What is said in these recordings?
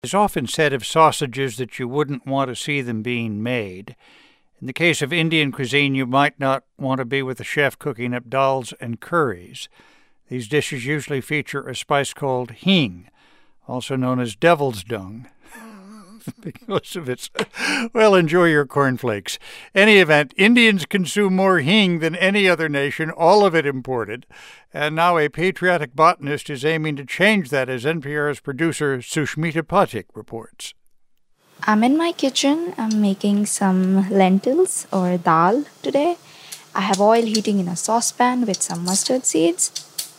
It's often said of sausages that you wouldn't want to see them being made. In the case of Indian cuisine, you might not want to be with a chef cooking up dals and curries. These dishes usually feature a spice called hing, also known as devil's dung. Because of its, well, enjoy your cornflakes. Any event, Indians consume more hing than any other nation, all of it imported. And now a patriotic botanist is aiming to change that, as NPR's producer Sushmita Pathak reports. I'm in my kitchen. I'm making some lentils or dal today. I have oil heating in a saucepan with some mustard seeds.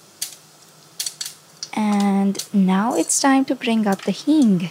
And now it's time to bring up the hing.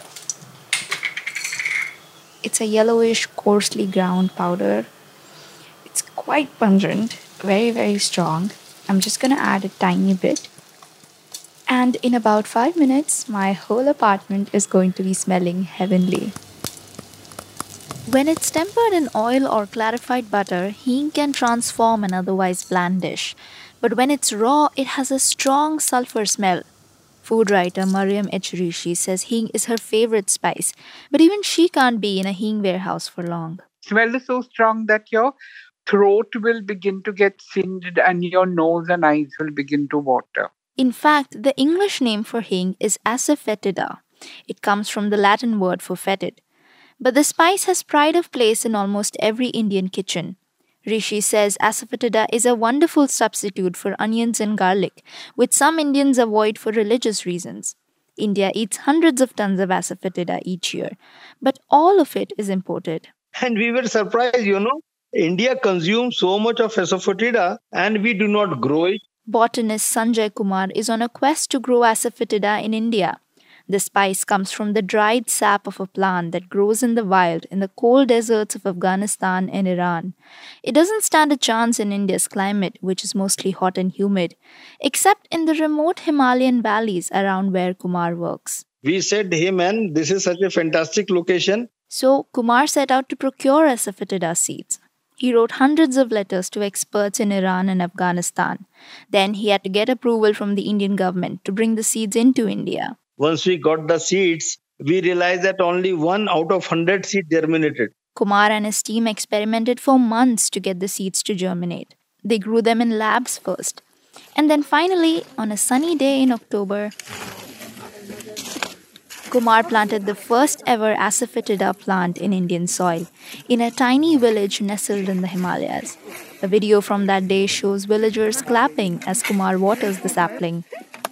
It's a yellowish, coarsely ground powder. It's quite pungent, very, very strong. I'm just going to add a tiny bit. And in about 5 minutes, my whole apartment is going to be smelling heavenly. When it's tempered in oil or clarified butter, hing can transform an otherwise bland dish. But when it's raw, it has a strong sulfur smell. Food writer Mariam H. Rishi says hing is her favorite spice, but even she can't be in a hing warehouse for long. Smell is so strong that your throat will begin to get singed and your nose and eyes will begin to water. In fact, the English name for hing is asafoetida. It comes from the Latin word for fetid. But the spice has pride of place in almost every Indian kitchen. Rishi says asafoetida is a wonderful substitute for onions and garlic, which some Indians avoid for religious reasons. India eats hundreds of tons of asafoetida each year, but all of it is imported. And we were surprised, India consumes so much of asafoetida and we do not grow it. Botanist Sanjay Kumar is on a quest to grow asafoetida in India. The spice comes from the dried sap of a plant that grows in the wild in the cold deserts of Afghanistan and Iran. It doesn't stand a chance in India's climate, which is mostly hot and humid, except in the remote Himalayan valleys around where Kumar works. We said, hey man, this is such a fantastic location. So Kumar set out to procure asafoetida seeds. He wrote hundreds of letters to experts in Iran and Afghanistan. Then he had to get approval from the Indian government to bring the seeds into India. Once we got the seeds, we realized that only 1 out of 100 seeds germinated. Kumar and his team experimented for months to get the seeds to germinate. They grew them in labs first. And then finally, on a sunny day in October, Kumar planted the first ever asafoetida plant in Indian soil, in a tiny village nestled in the Himalayas. A video from that day shows villagers clapping as Kumar waters the sapling.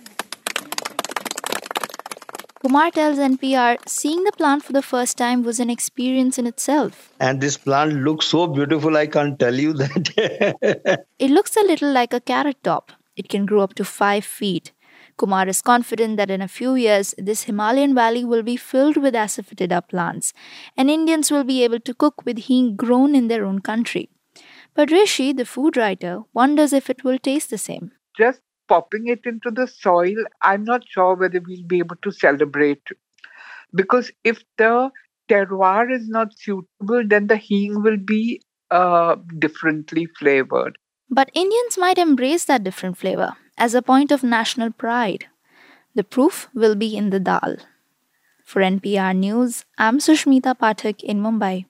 Kumar tells NPR, seeing the plant for the first time was an experience in itself. And this plant looks so beautiful, I can't tell you that. It looks a little like a carrot top. It can grow up to 5 feet. Kumar is confident that in a few years, this Himalayan valley will be filled with asafoetida plants, and Indians will be able to cook with hing grown in their own country. But Rishi, the food writer, wonders if it will taste the same. Just popping it into the soil, I'm not sure whether we'll be able to celebrate. Because if the terroir is not suitable, then the hing will be differently flavored. But Indians might embrace that different flavor as a point of national pride. The proof will be in the dal. For NPR News, I'm Sushmita Pathak in Mumbai.